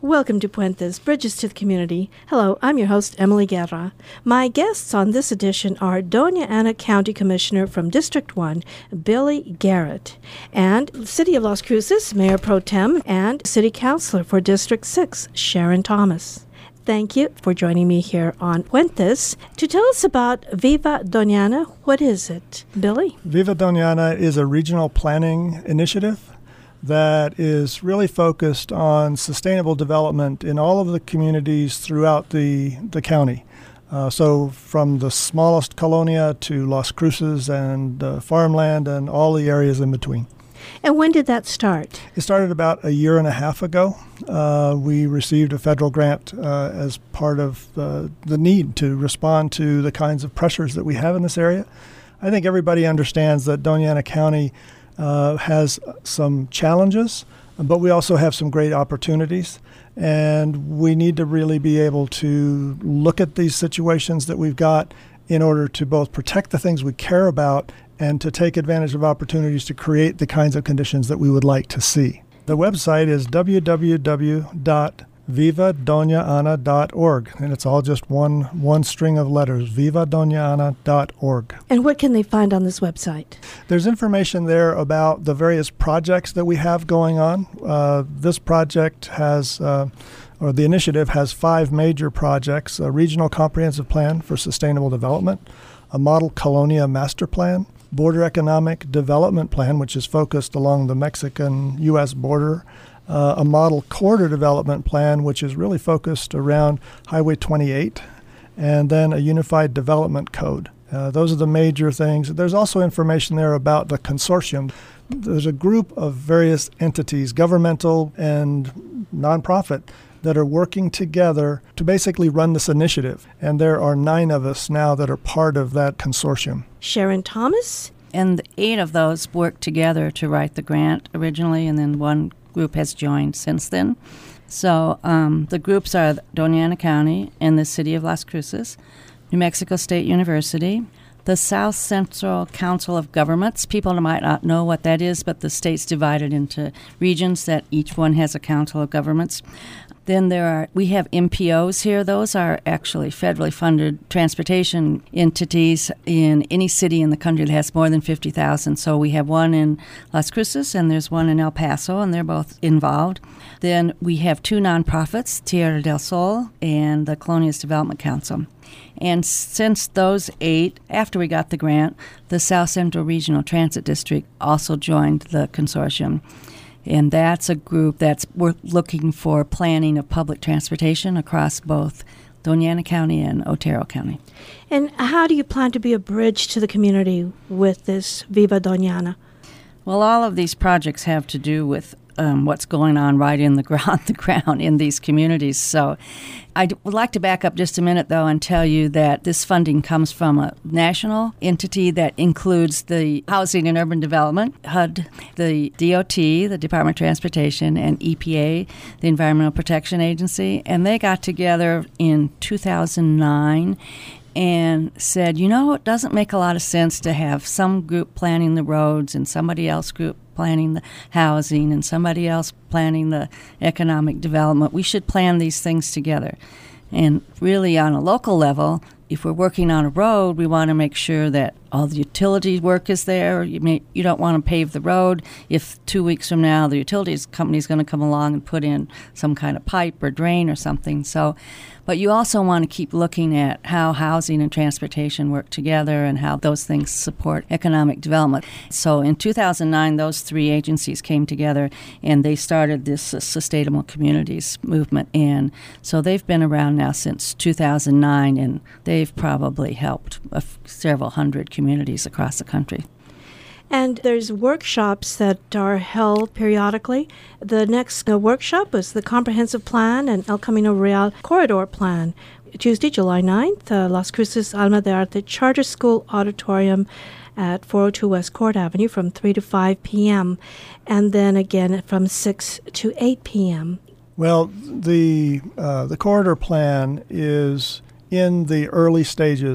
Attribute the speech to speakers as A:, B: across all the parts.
A: Welcome to Puentes, Bridges to the Community. Hello, I'm your host, Emily Guerra. My guests on this edition are Doña Ana County Commissioner from District 1, Billy Garrett, and City of Las Cruces Mayor Pro Tem and City Councilor for District 6, Sharon Thomas. Thank you for joining me here on Puentes. To tell us about Viva Doña Ana, what is it? Billy?
B: Viva Doña Ana is a regional planning initiative that is really focused on sustainable development in all of the communities throughout the county. So from the smallest colonia to Las Cruces and farmland and all the areas in between.
A: And when did that start?
B: It started about a year and a half ago. We received a federal grant as part of the need to respond to the kinds of pressures that we have in this area. I think everybody understands that Doña Ana County has some challenges, but we also have some great opportunities. And we need to really be able to look at these situations that we've got in order to both protect the things we care about and to take advantage of opportunities to create the kinds of conditions that we would like to see. The website is www.vivadoñaana.org, and it's all just one string of letters, vivadoñaana.org.
A: And what can they find on this website?
B: There's information there about the various projects that we have going on. This project has, or the initiative has 5 major projects: a regional comprehensive plan for sustainable development, a model colonia master plan, border economic development plan, which is focused along the Mexican-U.S. border, a model corridor development plan, which is really focused around Highway 28, and then a unified development code. Those are the major things. There's also information there about the consortium. There's a group of various entities, governmental and nonprofit, that are working together to basically run this initiative. And there are 9 of us now that are part of that consortium.
A: Sharon Thomas?
C: And 8 of those worked together to write the grant originally, and then one group has joined since then. So the groups are Doña Ana County and the City of Las Cruces, New Mexico State University, the South Central Council of Governments. People might not know what that is, but the state's divided into regions that each one has a council of governments. Then we have MPOs here. Those are actually federally funded transportation entities in any city in the country that has more than 50,000. So we have one in Las Cruces and there's one in El Paso, and they're both involved. Then we have 2 nonprofits, Tierra del Sol and the Colonias Development Council. And since those 8, after we got the grant, the South Central Regional Transit District also joined the consortium. And that's a group we're looking for planning of public transportation across both Doña Ana County and Otero County.
A: And how do you plan to be a bridge to the community with this Viva Doña Ana?
C: Well, all of these projects have to do with what's going on right in the ground in these communities. So I would like to back up just a minute, though, and tell you that this funding comes from a national entity that includes the Housing and Urban Development, HUD, the DOT, the Department of Transportation, and EPA, the Environmental Protection Agency. And they got together in 2009 and said, it doesn't make a lot of sense to have some group planning the roads and somebody else group planning the housing and somebody else planning the economic development. We should plan these things together. And really on a local level, if we're working on a road, we want to make sure that all the utility work is there. You don't want to pave the road if 2 weeks from now the utilities company is going to come along and put in some kind of pipe or drain or something. But you also want to keep looking at how housing and transportation work together and how those things support economic development. So in 2009, those 3 agencies came together and they started this Sustainable Communities movement. And so they've been around now since 2009, and they've probably helped several hundred communities across the country.
A: And there's workshops that are held periodically. The next workshop was the Comprehensive Plan and El Camino Real Corridor Plan. Tuesday, July 9th, Las Cruces Alma de Arte Charter School Auditorium at 402 West Court Avenue from 3 to 5 p.m. and then again from 6 to 8 p.m.
B: Well, the corridor plan is in the early stages of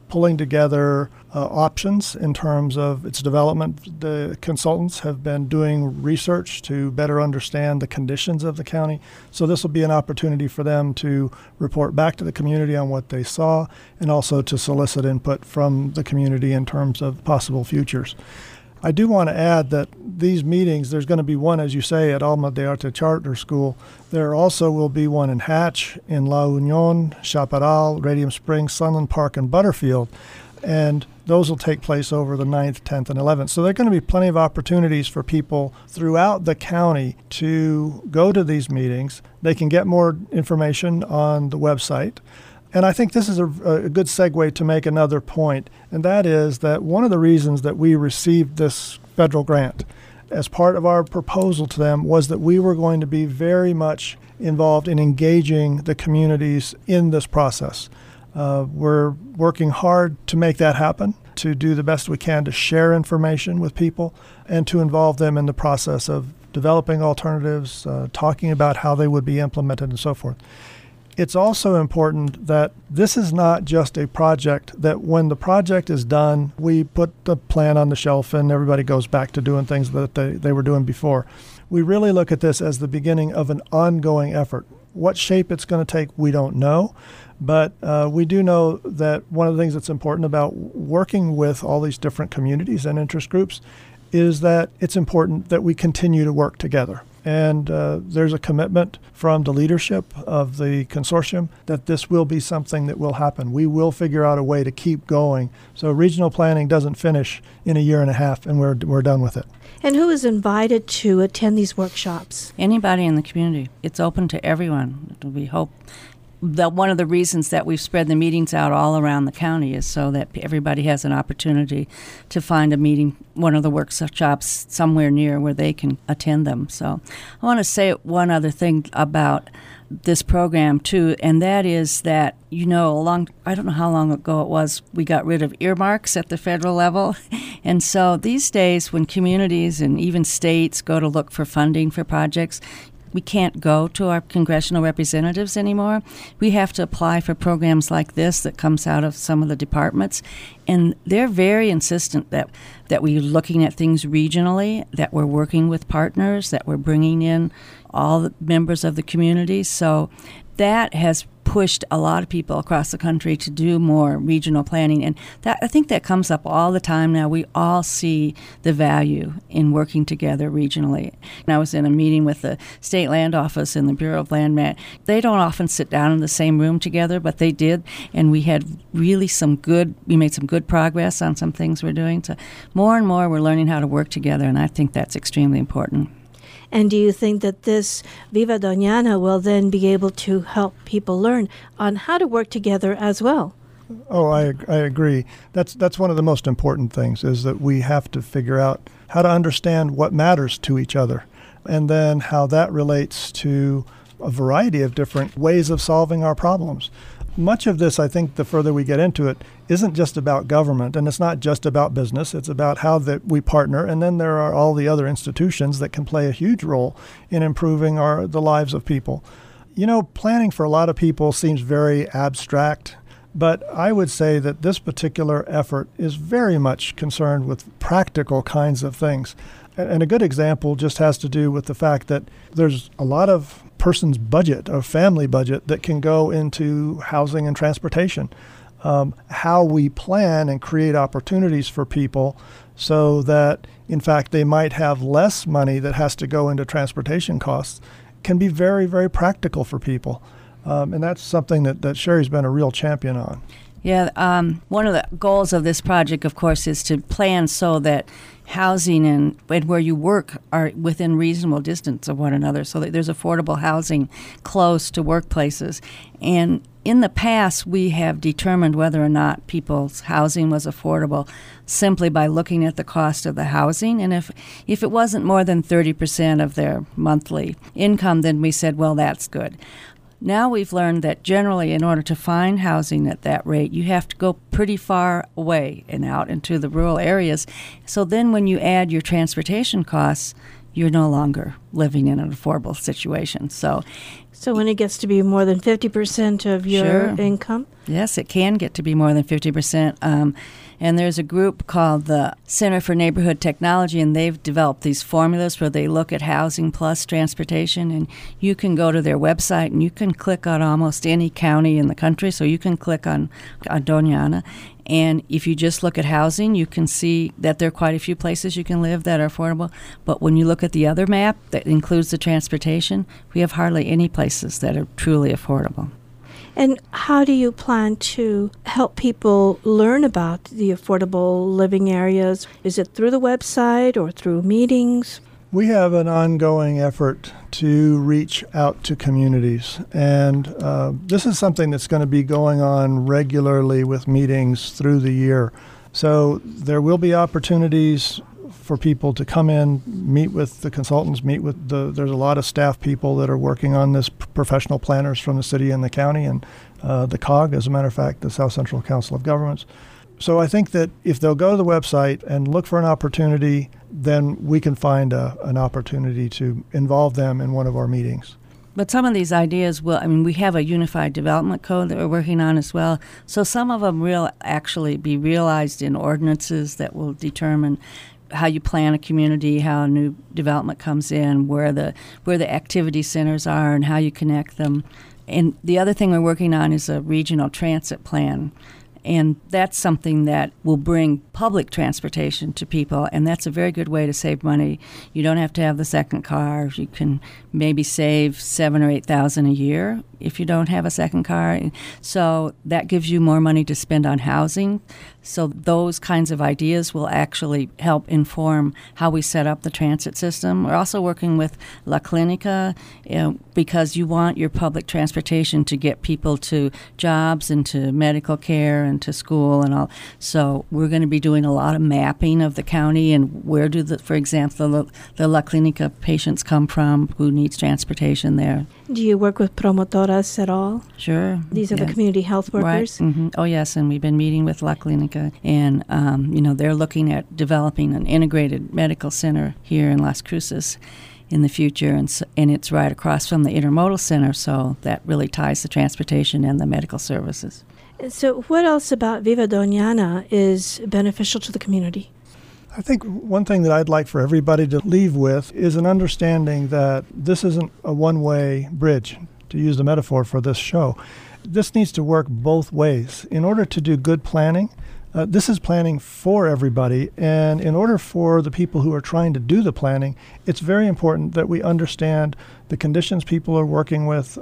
B: pulling together options in terms of its development. The consultants have been doing research to better understand the conditions of the county. So this will be an opportunity for them to report back to the community on what they saw and also to solicit input from the community in terms of possible futures. I do want to add that these meetings, there's going to be one, as you say, at Alma de Arte Charter School. There also will be one in Hatch, in La Union, Chaparral, Radium Springs, Sunland Park, and Butterfield. And those will take place over the 9th, 10th, and 11th. So there are going to be plenty of opportunities for people throughout the county to go to these meetings. They can get more information on the website. And I think this is a good segue to make another point, and that is that one of the reasons that we received this federal grant as part of our proposal to them was that we were going to be very much involved in engaging the communities in this process. We're working hard to make that happen, to do the best we can to share information with people and to involve them in the process of developing alternatives, talking about how they would be implemented and so forth. It's also important that this is not just a project that when the project is done, we put the plan on the shelf and everybody goes back to doing things that they were doing before. We really look at this as the beginning of an ongoing effort. What shape it's going to take, we don't know. But we do know that one of the things that's important about working with all these different communities and interest groups is that it's important that we continue to work together. And there's a commitment from the leadership of the consortium that this will be something that will happen. We will figure out a way to keep going. So regional planning doesn't finish in a year and a half and we're done with it.
A: And who is invited to attend these workshops?
C: Anybody in the community. It's open to everyone. We hope that one of the reasons that we've spread the meetings out all around the county is so that everybody has an opportunity to find a meeting, one of the workshops somewhere near where they can attend them. So I want to say one other thing about this program, too, and that is that, I don't know how long ago it was, we got rid of earmarks at the federal level. And so these days when communities and even states go to look for funding for projects, we can't go to our congressional representatives anymore. We have to apply for programs like this that comes out of some of the departments. And they're very insistent that we're looking at things regionally, that we're working with partners, that we're bringing in all the members of the community. So that has pushed a lot of people across the country to do more regional planning. And I think that comes up all the time now. We all see the value in working together regionally. And I was in a meeting with the State Land Office and the Bureau of Land Management. They don't often sit down in the same room together, but they did. And we had really we made some good progress on some things we're doing. So more and more we're learning how to work together, and I think that's extremely important.
A: And do you think that this Viva Doña Ana will then be able to help people learn on how to work together as well?
B: Oh, I agree. That's one of the most important things, is that we have to figure out how to understand what matters to each other, and then how that relates to a variety of different ways of solving our problems. Much of this, I think, the further we get into it, isn't just about government, and it's not just about business. It's about how that we partner, and then there are all the other institutions that can play a huge role in improving the lives of people. Planning for a lot of people seems very abstract, but I would say that this particular effort is very much concerned with practical kinds of things. And a good example just has to do with the fact that there's a lot of person's budget, or family budget, that can go into housing and transportation. How we plan and create opportunities for people so that, in fact, they might have less money that has to go into transportation costs can be very, very practical for people. And that's something that Sherry's been a real champion on.
C: Yeah, one of the goals of this project, of course, is to plan so that housing and where you work are within reasonable distance of one another, so that there's affordable housing close to workplaces. And in the past, we have determined whether or not people's housing was affordable simply by looking at the cost of the housing. And if it wasn't more than 30% of their monthly income, then we said, well, that's good. Now we've learned that generally, in order to find housing at that rate, you have to go pretty far away and out into the rural areas. So then when you add your transportation costs, you're no longer living in an affordable situation. So
A: when it gets to be more than 50% of your income?
C: Yes, it can get to be more than 50%. And there's a group called the Center for Neighborhood Technology, and they've developed these formulas where they look at housing plus transportation. And you can go to their website, and you can click on almost any county in the country. So you can click on Doña Ana. And if you just look at housing, you can see that there are quite a few places you can live that are affordable. But when you look at the other map that includes the transportation, we have hardly any places that are truly affordable.
A: And how do you plan to help people learn about the affordable living areas? Is it through the website or through meetings?
B: We have an ongoing effort to reach out to communities, and this is something that's going to be going on regularly with meetings through the year. So there will be opportunities for people to come in, meet with the consultants, there's a lot of staff people that are working on this, professional planners from the city and the county, and the COG, as a matter of fact, the South Central Council of Governments. So I think that if they'll go to the website and look for an opportunity, then we can find an opportunity to involve them in one of our meetings.
C: But some of these ideas we have a unified development code that we're working on as well. So some of them will actually be realized in ordinances that will determine how you plan a community, how new development comes in, where the activity centers are, and how you connect them. And the other thing we're working on is a regional transit plan. And that's something that will bring public transportation to people, and that's a very good way to save money. You don't have to have the second car. You can maybe save $7,000 or $8,000 a year if you don't have a second car. So that gives you more money to spend on housing. So those kinds of ideas will actually help inform how we set up the transit system. We're also working with La Clinica because you want your public transportation to get people to jobs and to medical care and to school and all. So we're going to be doing a lot of mapping of the county and where do for example, the La Clinica patients come from, who needs transportation there.
A: Do you work with promotoras at all?
C: Sure.
A: These are the community health workers?
C: Right. Mm-hmm. Oh, yes, and we've been meeting with La Clinica, and they're looking at developing an integrated medical center here in Las Cruces in the future, and it's right across from the intermodal center, so that really ties the transportation and the medical services.
A: So what else about Viva Doña Ana is beneficial to the community?
B: I think one thing that I'd like for everybody to leave with is an understanding that this isn't a one-way bridge, to use the metaphor for this show. This needs to work both ways. In order to do good planning, this is planning for everybody, and in order for the people who are trying to do the planning, it's very important that we understand the conditions people are working with,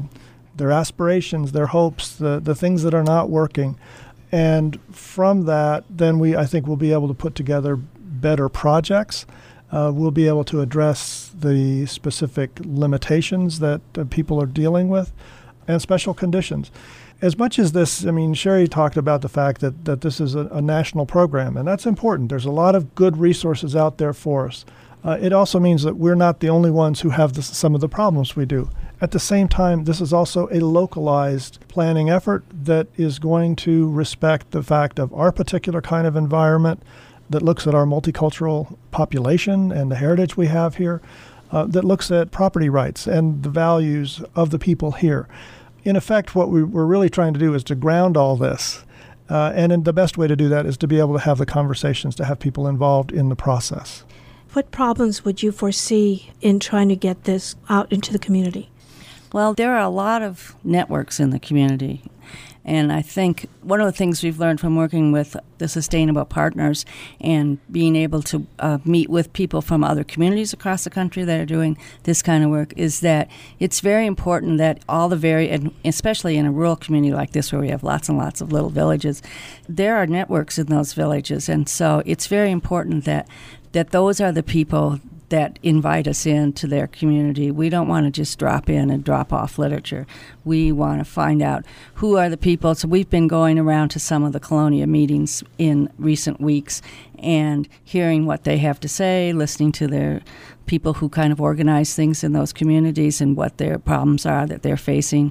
B: their aspirations, their hopes, the things that are not working. And from that, then I think we'll be able to put together better projects. We'll be able to address the specific limitations that people are dealing with and special conditions. As much as this, Sherry talked about the fact that this is a national program, and that's important. There's a lot of good resources out there for us. It also means that we're not the only ones who have some of the problems we do. At the same time, this is also a localized planning effort that is going to respect the fact of our particular kind of environment, that looks at our multicultural population and the heritage we have here, that looks at property rights and the values of the people here. In effect, what we're really trying to do is to ground all this. And the best way to do that is to be able to have the conversations, to have people involved in the process.
A: What problems would you foresee in trying to get this out into the community?
C: Well, there are a lot of networks in the community. And I think one of the things we've learned from working with the Sustainable Partners and being able to meet with people from other communities across the country that are doing this kind of work is that it's very important that and especially in a rural community like this where we have lots and lots of little villages, there are networks in those villages. And so it's very important that those are the people that invite us into their community. We don't want to just drop in and drop off literature. We want to find out who are the people. So we've been going around to some of the Colonia meetings in recent weeks and hearing what they have to say, listening to their people who kind of organize things in those communities and what their problems are that they're facing.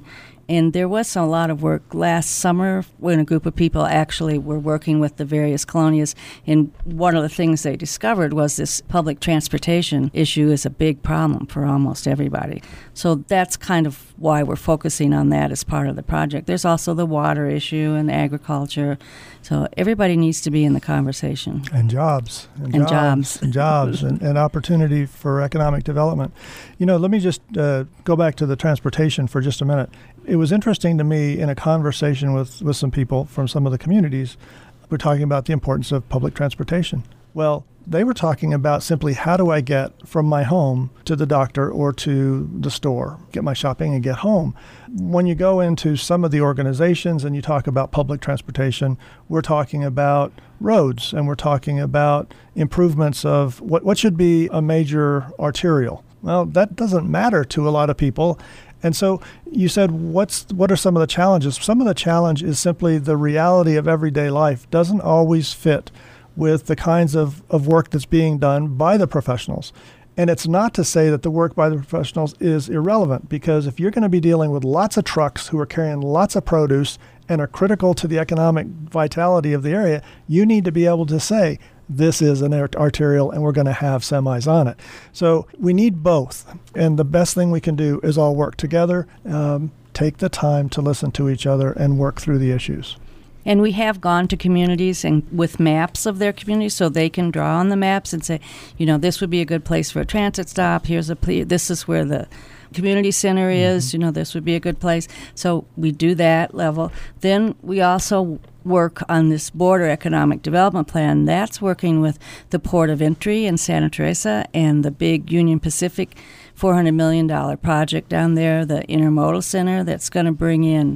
C: And there was a lot of work last summer when a group of people actually were working with the various colonias. And one of the things they discovered was this public transportation issue is a big problem for almost everybody. So that's kind of why we're focusing on that as part of the project. There's also the water issue and agriculture. So everybody needs to be in the conversation.
B: And jobs.
C: And jobs.
B: And jobs and opportunity for economic development. Let me just go back to the transportation for just a minute. It was interesting to me in a conversation with some people from some of the communities, we're talking about the importance of public transportation. Well, they were talking about simply how do I get from my home to the doctor or to the store, get my shopping and get home. When you go into some of the organizations and you talk about public transportation, we're talking about roads and we're talking about improvements of what should be a major arterial. Well, that doesn't matter to a lot of people. And so you said, what are some of the challenges? Some of the challenge is simply the reality of everyday life doesn't always fit with the kinds of work that's being done by the professionals. And it's not to say that the work by the professionals is irrelevant, because if you're going to be dealing with lots of trucks who are carrying lots of produce and are critical to the economic vitality of the area, you need to be able to say, this is an arterial and we're going to have semis on it. So we need both. And the best thing we can do is all work together, take the time to listen to each other and work through the issues.
C: And we have gone to communities and with maps of their communities so they can draw on the maps and say, this would be a good place for a transit stop. This is where the community center is. This would be a good place. So we do that level. Then we also work on this border economic development plan. That's working with the Port of Entry in Santa Teresa and the big Union Pacific $400 million project down there, the intermodal center that's going to bring in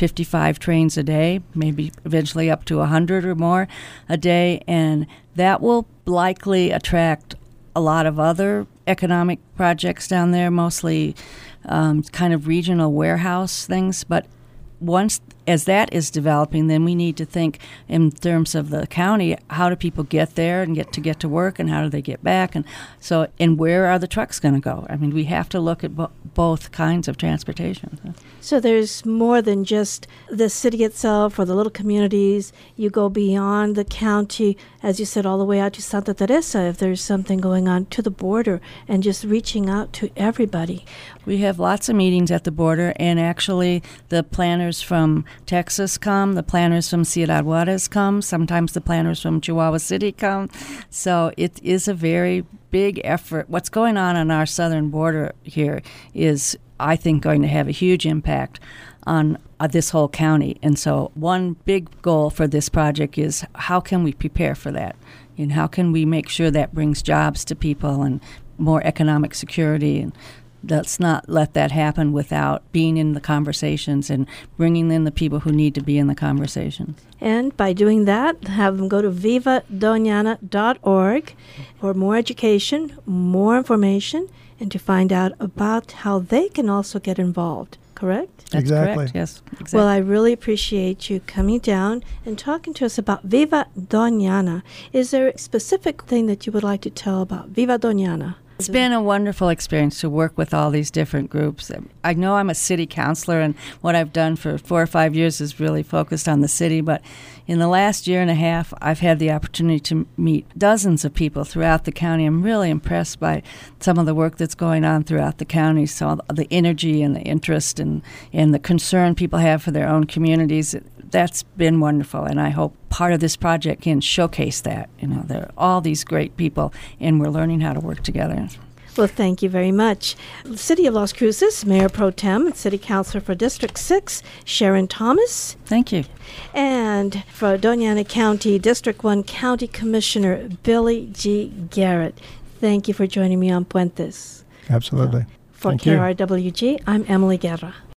C: 55 trains a day, maybe eventually up to 100 or more a day. And that will likely attract a lot of other economic projects down there, mostly kind of regional warehouse things. But once as that is developing, then we need to think in terms of the county, how do people get there and get to work, and how do they get back? And where are the trucks going to go? I mean, we have to look at both kinds of transportation.
A: So there's more than just the city itself or the little communities. You go beyond the county, as you said, all the way out to Santa Teresa, if there's something going on, to the border, and just reaching out to everybody.
C: We have lots of meetings at the border, and actually the planners from Texas come, the planners from Ciudad Juarez come, sometimes the planners from Chihuahua City come. So it is a very big effort. What's going on our southern border here is, I think, going to have a huge impact on this whole county. And so one big goal for this project is how can we prepare for that? And how can we make sure that brings jobs to people and more economic security? And let's not let that happen without being in the conversations and bringing in the people who need to be in the conversations.
A: And by doing that, have them go to vivadoniana.org for more education, more information, and to find out about how they can also get involved. Correct?
C: That's
B: exactly.
C: Correct, yes. Exactly.
A: Well, I really appreciate you coming down and talking to us about Viva Doniana. Is there a specific thing that you would like to tell about Viva Doniana?
C: It's been a wonderful experience to work with all these different groups. I know I'm a city councilor, and what I've done for 4 or 5 years is really focused on the city, but in the last year and a half, I've had the opportunity to meet dozens of people throughout the county. I'm really impressed by some of the work that's going on throughout the county, so the energy and the interest and the concern people have for their own communities. That's been wonderful, and I hope part of this project can showcase that. There are all these great people, and we're learning how to work together.
A: Well, thank you very much. The City of Las Cruces, Mayor Pro Tem and City Councilor for District 6, Sharon Thomas.
C: Thank you.
A: And for Doña Ana County, District 1 County Commissioner Billy G. Garrett. Thank you for joining me on Puentes.
B: Absolutely.
A: For
B: Thank you.
A: KRWG, I'm Emily Guerra.